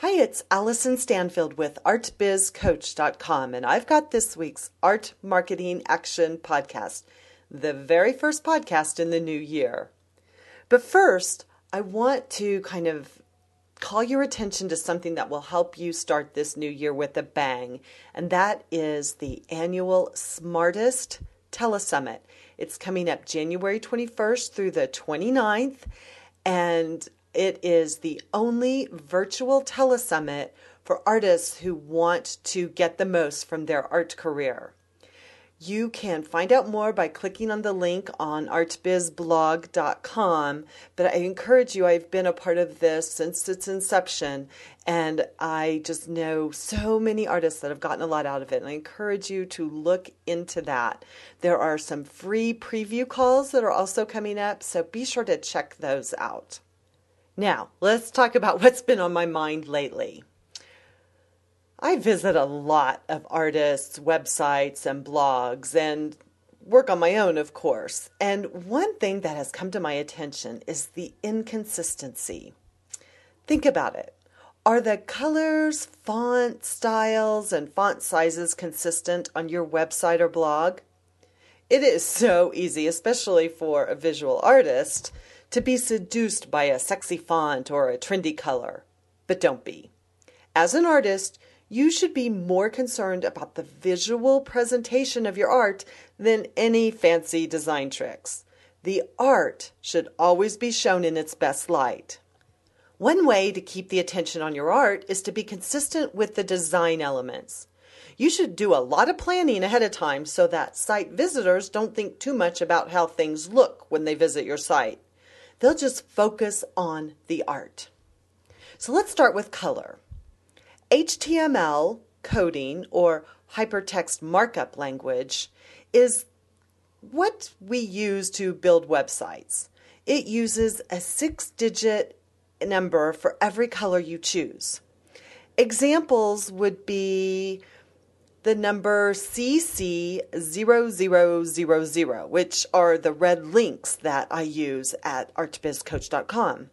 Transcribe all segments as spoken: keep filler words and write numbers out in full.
Hi, it's Allison Stanfield with art biz coach dot com, and I've got this week's Art Marketing Action Podcast, the very first podcast in the new year. But first, I want to kind of call your attention to something that will help you start this new year with a bang, and that is the annual Smartest Telesummit. It's coming up January twenty-first through the twenty-ninth, and it is the only virtual telesummit for artists who want to get the most from their art career. You can find out more by clicking on the link on art biz blog dot com, but I encourage you, I've been a part of this since its inception, and I just know so many artists that have gotten a lot out of it, and I encourage you to look into that. There are some free preview calls that are also coming up, so be sure to check those out. Now, let's talk about what's been on my mind lately. I visit a lot of artists' websites and blogs and work on my own, of course. And one thing that has come to my attention is the inconsistency. Think about it. Are the colors, font styles, and font sizes consistent on your website or blog? It is so easy, especially for a visual artist, to be seduced by a sexy font or a trendy color. But don't be. As an artist, you should be more concerned about the visual presentation of your art than any fancy design tricks. The art should always be shown in its best light. One way to keep the attention on your art is to be consistent with the design elements. You should do a lot of planning ahead of time so that site visitors don't think too much about how things look when they visit your site. They'll just focus on the art. So let's start with color. H T M L coding, or hypertext markup language, is what we use to build websites. It uses a six-digit number for every color you choose. Examples would be the number C C zero zero zero zero, which are the red links that I use at art biz coach dot com,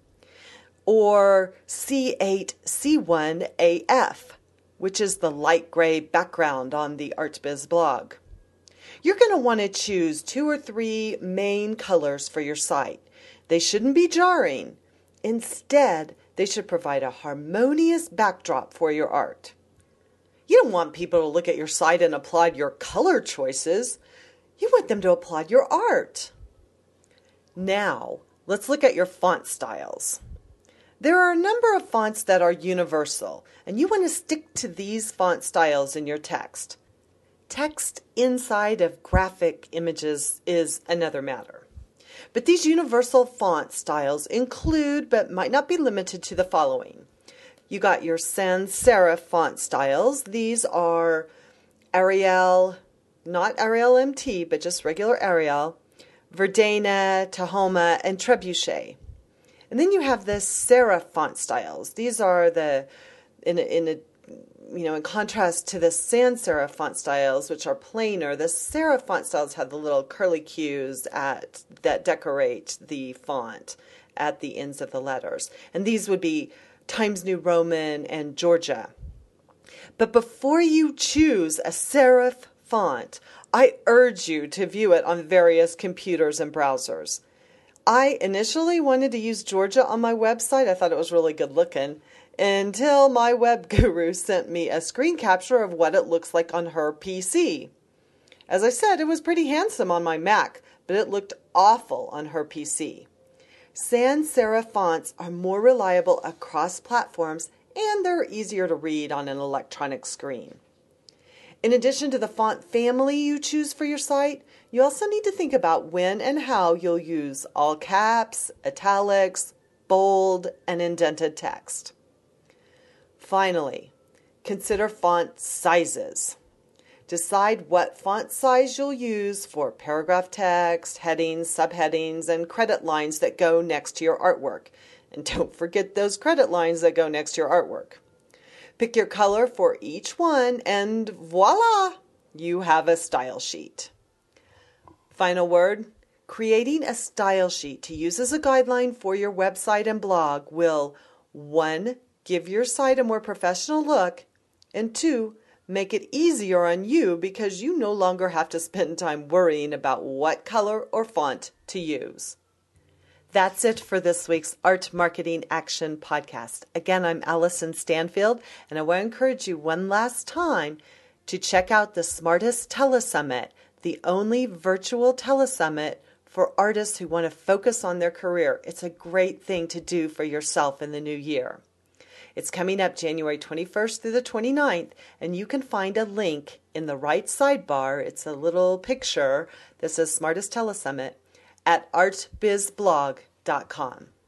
or C eight C one A F, which is the light gray background on the ArtBiz blog. You're going to want to choose two or three main colors for your site. They shouldn't be jarring. Instead, they should provide a harmonious backdrop for your art. You don't want people to look at your site and applaud your color choices. You want them to applaud your art. Now, let's look at your font styles. There are a number of fonts that are universal, and you want to stick to these font styles in your text. Text inside of graphic images is another matter. But these universal font styles include, but might not be limited to, the following. You got your sans serif font styles. These are Arial, not Arial M T, but just regular Arial, Verdana, Tahoma, and Trebuchet. And then you have the serif font styles. These are the, in a, in a, you know, in contrast to the sans serif font styles, which are plainer, the serif font styles have the little curly cues at that decorate the font at the ends of the letters. And these would be Times New Roman and Georgia. But before you choose a serif font, I urge you to view it on various computers and browsers. I initially wanted to use Georgia on my website. I thought it was really good looking until my web guru sent me a screen capture of what it looks like on her P C. As I said, it was pretty handsome on my Mac, but it looked awful on her P C. Sans serif fonts are more reliable across platforms, and they're easier to read on an electronic screen. In addition to the font family you choose for your site, you also need to think about when and how you'll use all caps, italics, bold, and indented text. Finally, consider font sizes. Decide what font size you'll use for paragraph text, headings, subheadings, and credit lines that go next to your artwork. And don't forget those credit lines that go next to your artwork. Pick your color for each one, and voila, you have a style sheet. Final word, creating a style sheet to use as a guideline for your website and blog will, one, give your site a more professional look, and two, make it easier on you because you no longer have to spend time worrying about what color or font to use. That's it for this week's Art Marketing Action Podcast. Again, I'm Allison Stanfield, and I want to encourage you one last time to check out the Smartest Telesummit, the only virtual telesummit for artists who want to focus on their career. It's a great thing to do for yourself in the new year. It's coming up January twenty-first through the twenty-ninth, and you can find a link in the right sidebar. It's a little picture that says Smartest Telesummit at art biz blog dot com.